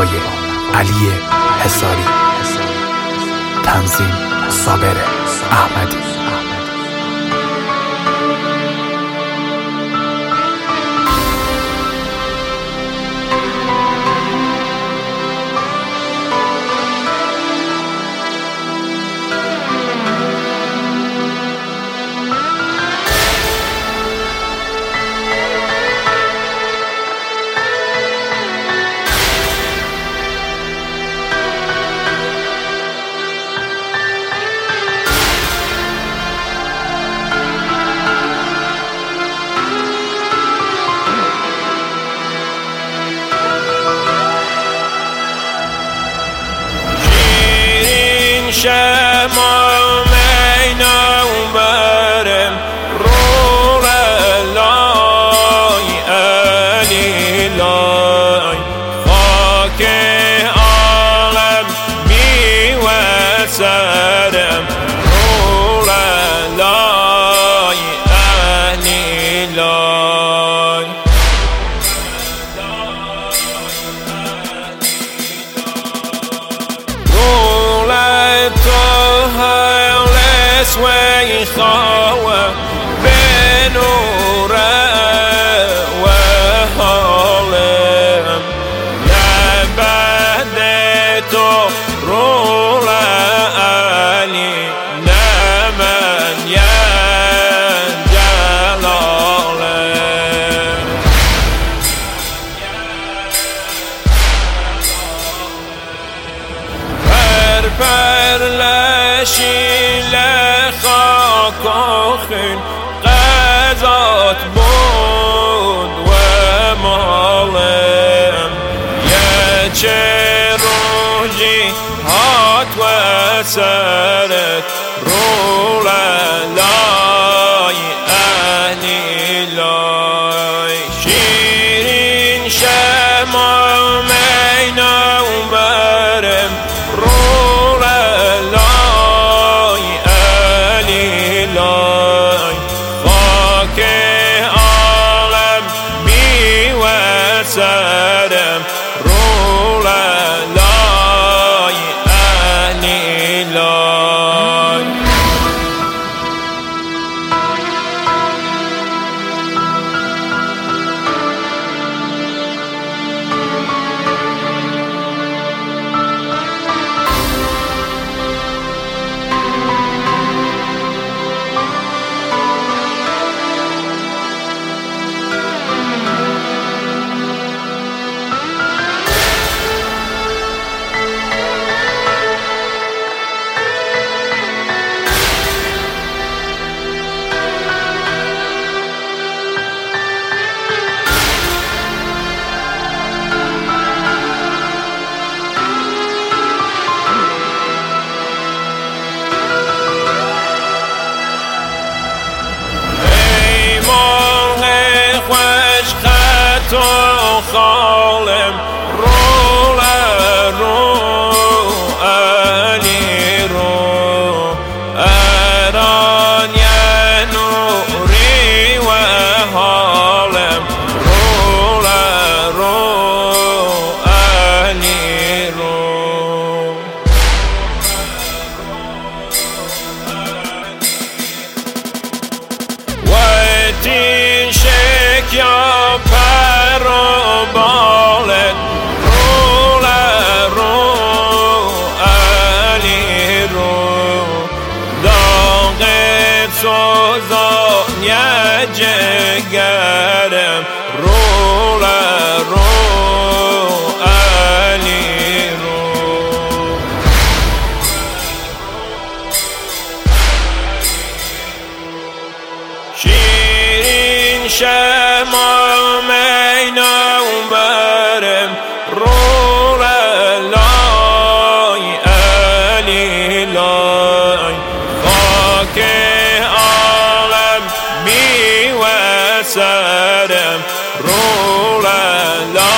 نوای علی حصاری، تنظیم صابر احمدی. شما مینا برم رو لای علی لای خاک عالم بی و سرم رو لای علی لای وی خواهر بنور و حالم نبد تو رول علی نمن یا جلالم پر لشی خاک آخر قضات بود و مالم یه چه روزی هات و سرت رو لای علی لای شیرین شما مینا برم رو لای خاک عالم بی و سرم رو لای علی لای تو خالم رو علی رو اران یا نوری و حالم رو علی رو و تی شک یا رو بالت رو علی رو داغت سوزان یا جگرم رو علی رو شیرین شما مینا برم رو لای علی لای خاک عالم بی و سرم رو لای